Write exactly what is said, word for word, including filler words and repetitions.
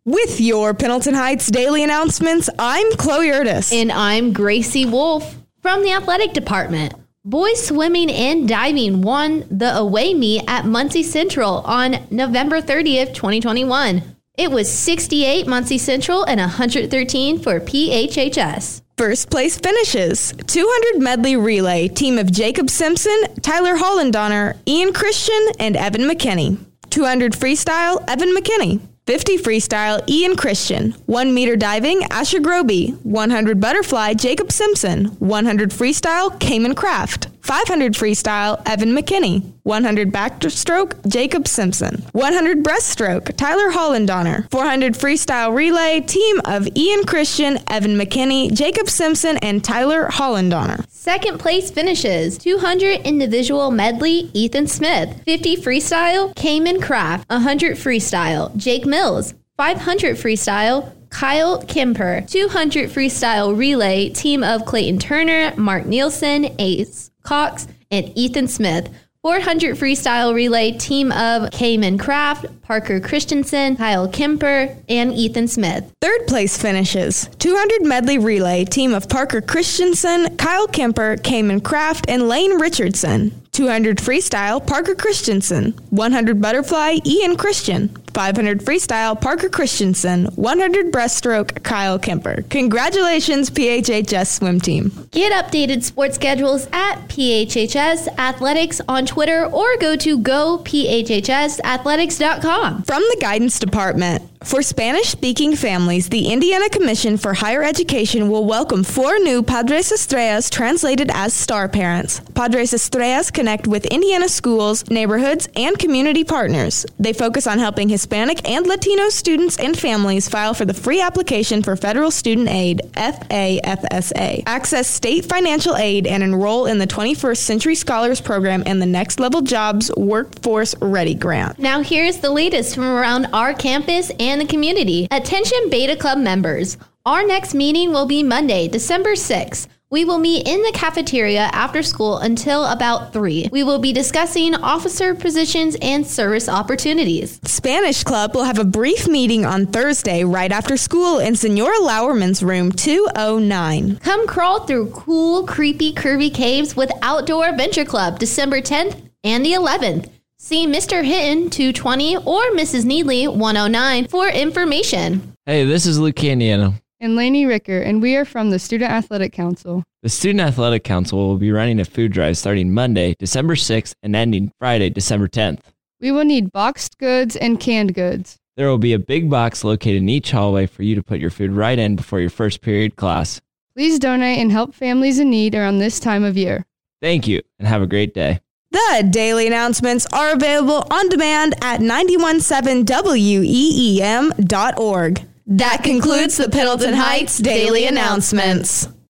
With your Pendleton Heights daily announcements, I'm Chloe Erdis. And I'm Gracie Wolf from the athletic department. Boys swimming and diving won the away meet at Muncie Central on November thirtieth, twenty twenty-one. It was sixty-eight Muncie Central and one hundred thirteen for P H H S. First place finishes. two hundred medley relay, team of Jacob Simpson, Tyler Hollendonner, Ian Christian, and Evan McKinney. two hundred freestyle, Evan McKinney. fifty freestyle, Ian Christian. one meter diving, Asher Groby. one hundred butterfly, Jacob Simpson. one hundred freestyle, Cayman Craft. five hundred freestyle, Evan McKinney. one hundred backstroke, Jacob Simpson. one hundred breaststroke, Tyler Hollendonner. four hundred freestyle relay, team of Ian Christian, Evan McKinney, Jacob Simpson, and Tyler Hollendonner. Second place finishes. two hundred individual medley, Ethan Smith. fifty freestyle, Cayman Craft. one hundred freestyle, Jake Mills. five hundred freestyle, Kyle Kemper. two hundred freestyle relay, team of Clayton Turner, Mark Nielsen, Ace Cox, and Ethan Smith. four hundred freestyle relay, team of Cayman Craft, Parker Christensen, Kyle Kemper, and Ethan Smith. Third place finishes. two hundred medley relay, team of Parker Christensen, Kyle Kemper, Cayman Craft, and Lane Richardson. two hundred freestyle, Parker Christensen. one hundred butterfly, Ian Christian. five hundred freestyle, Parker Christensen. one hundred breaststroke, Kyle Kemper. Congratulations, P H H S swim team. Get updated sports schedules at P H H S Athletics on Twitter or go to go p h h s athletics dot com. From the Guidance Department, for Spanish-speaking families, the Indiana Commission for Higher Education will welcome four new Padres Estrellas translated as star parents. Padres Estrellas connect with Indiana schools, neighborhoods, and community partners. They focus on helping Hispanic and Latino students and families file for the free application for Federal Student Aid, F A F S A, access state financial aid, and enroll in the twenty-first Century Scholars Program and the Next Level Jobs Workforce Ready Grant. Now here's the latest from around our campus and the community. Attention Beta Club members. Our next meeting will be Monday, December sixth. We will meet in the cafeteria after school until about three. We will be discussing officer positions and service opportunities. Spanish Club will have a brief meeting on Thursday right after school in Senora Lauerman's room two oh nine. Come crawl through cool, creepy, curvy caves with Outdoor Adventure Club December tenth and the eleventh. See Mister Hinton, two twenty, or Missus Needley, one oh nine, for information. Hey, this is Luke Candiano. And Lainey Ricker, and we are from the Student Athletic Council. The Student Athletic Council will be running a food drive starting Monday, December sixth, and ending Friday, December tenth. We will need boxed goods and canned goods. There will be a big box located in each hallway for you to put your food right in before your first period class. Please donate and help families in need around this time of year. Thank you, and have a great day. The daily announcements are available on demand at nine one seven W E E M dot org. That concludes the Pendleton Heights Daily Announcements.